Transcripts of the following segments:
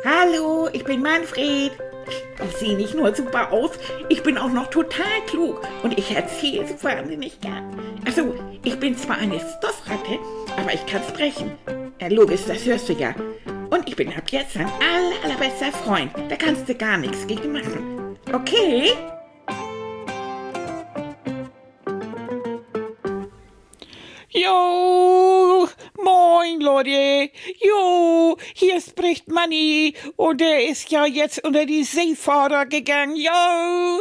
Hallo, ich bin Manfred. Ich sehe nicht nur super aus, ich bin auch noch total klug und ich erzähle so wahnsinnig gern. Also, ich bin zwar eine Stoffratte, aber ich kann sprechen. Logisch, das hörst du ja. Und ich bin ab jetzt dein allerbester Freund. Da kannst du gar nichts gegen machen. Okay? Jo, moin Leute, jo, hier spricht Manni und der ist ja jetzt unter die Seefahrer gegangen, jo.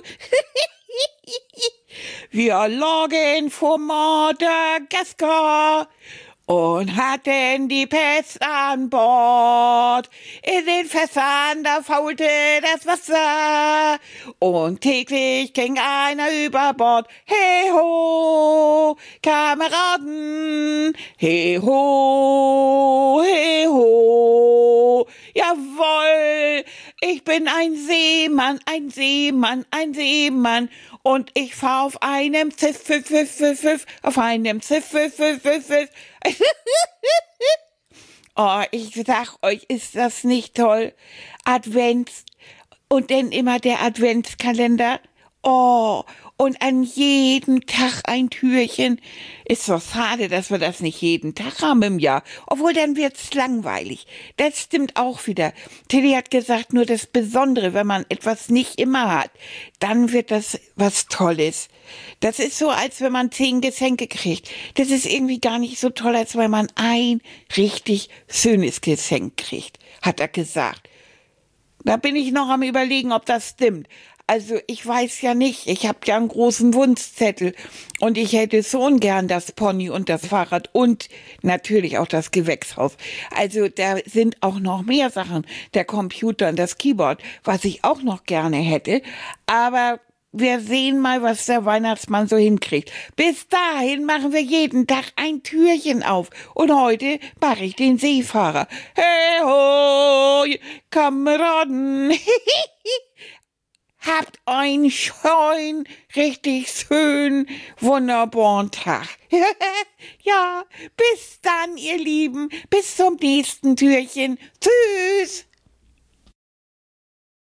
Wir lagen vor Madagaskar und hatten die Pest an Bord. In den Fässern, da faulte das Wasser und täglich ging einer über Bord. Hey ho, Kameraden, hey ho, hey ho. Jawohl, ich bin ein Seemann, ein Seemann, ein Seemann. Und ich fahr auf einem Ziff, auf einem Ziff. Oh, ich sag euch, ist das nicht toll? Advents und dann immer der Adventskalender. Oh, und an jedem Tag ein Türchen. Ist doch schade, dass wir das nicht jeden Tag haben im Jahr. Obwohl, dann wird's langweilig. Das stimmt auch wieder. Tilly hat gesagt, nur das Besondere, wenn man etwas nicht immer hat, dann wird das was Tolles. Das ist so, als wenn man 10 Geschenke kriegt. Das ist irgendwie gar nicht so toll, als wenn man ein richtig schönes Geschenk kriegt, hat er gesagt. Da bin ich noch am Überlegen, ob das stimmt. Also ich weiß ja nicht, ich habe ja einen großen Wunschzettel und ich hätte schon gern das Pony und das Fahrrad und natürlich auch das Gewächshaus. Also da sind auch noch mehr Sachen, der Computer und das Keyboard, was ich auch noch gerne hätte, aber wir sehen mal, was der Weihnachtsmann so hinkriegt. Bis dahin machen wir jeden Tag ein Türchen auf. Und heute mache ich den Seefahrer. Hey ho, Kameraden. Habt einen schönen, richtig schönen, wunderbaren Tag. Ja, bis dann, ihr Lieben. Bis zum nächsten Türchen. Tschüss.